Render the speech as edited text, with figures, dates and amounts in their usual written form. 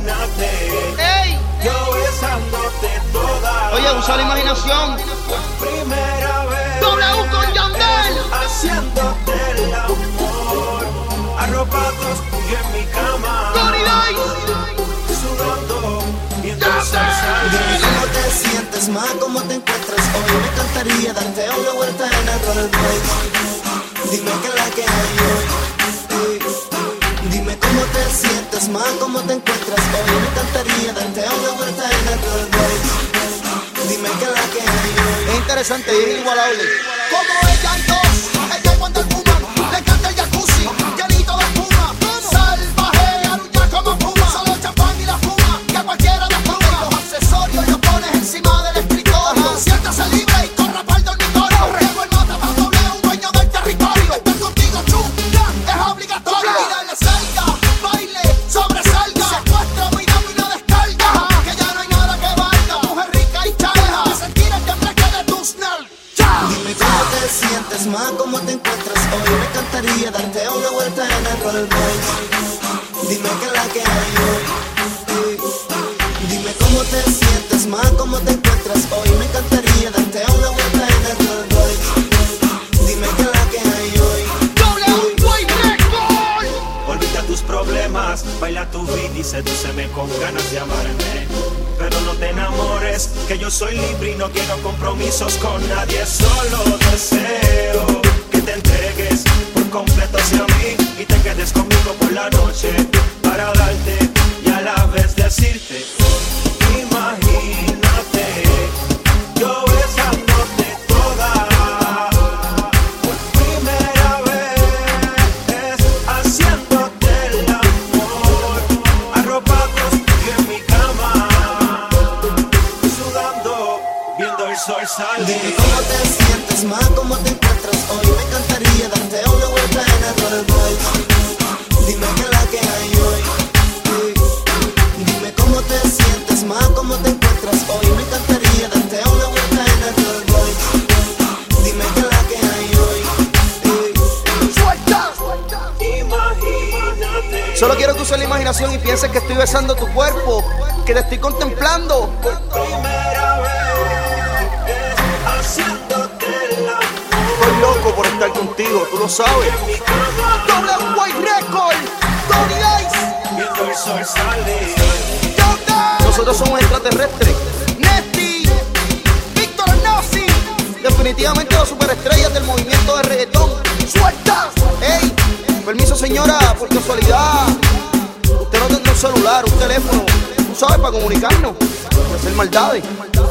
¡Ey! Yo besándote toda. Oye, usa la imaginación. Primera vez. W con Yandel. Haciéndote el amor. Arropados y en mi cama. Tony Dice. Sudando viendo el salsa. Dime cómo te sientes, ma, cómo te encuentras. Hoy me encantaría darte una vuelta en el rollerblade. Dime qué es la que hay hoy. Dime cómo te sientes, ma, cómo te encuentras. Hoy me encantaría darte una vuelta en el rollerblade. Dime qué es la que hay hoy. Es interesante y es inigualable. Como ella en dos, ella cuando el fuma, le encanta el jacuzzi, llenito de espuma, salvaje, aruña como puma, solo champán y la fuma, que a cualquiera despluma. Los accesorios los pones encima del escritorio, siéntase libre y corra para el dormitorio. Llegó el mata para W, dueño del territorio. Estar contigo, chuta, es obligatorio. Y dale salga, baile, sobresalga, secuestro, mira y no descarga, que ya no hay nada que valga. Mujer rica y charla, de sentir el tembleque de tus nalgas. Dime cómo te sientes, ma, cómo te encuentras. Hoy me encantaría darte una vuelta en el rollerblade. Dime qué es la que hay hoy. Dime cómo te sientes, ma, cómo te encuentras. Hoy me encantaría darte una vuelta en el rollerblade. Dime qué es la que hay hoy. Olvida tus problemas, baila tu beat y sedúceme con ganas de amarme. Pero no te enamores, que yo soy libre y no quiero compromisos con nadie. Solo deseo que te entregues por completo hacia mí y te quedes conmigo por la noche para darte y a la vez decirte: imagínate, yo besándote toda. Por primera vez, haciéndote el amor, arropados y en mi cama, sudando, viendo el sol salir. Dime cómo te sientes, ma, cómo te encuentras. Hoy me encantaría darte una vuelta en el rollerblade. Dime qué es la que hay hoy. Dime cómo te sientes, ma, cómo te encuentras. Hoy me encantaría darte una vuelta en el rollerblade. Dime qué es la que hay hoy. Imagínate. Solo quiero que uses la imaginación y pienses que estoy besando tu cuerpo, que te estoy contemplando. Primera vez, haciéndote el amor. Estoy loco por estar contigo, tú lo sabes. En mi cama, W Record, Tony Dice. viendo el sol salir. Nosotros somos extraterrestres. Nesty, Víctor Nazi. Definitivamente las superestrellas del movimiento de reggaetón. ¡Suelta! ¡Ey! Permiso, señora, por casualidad. Usted no tendrá un celular, un teléfono, tú sabes, para comunicarnos, para hacer maldades.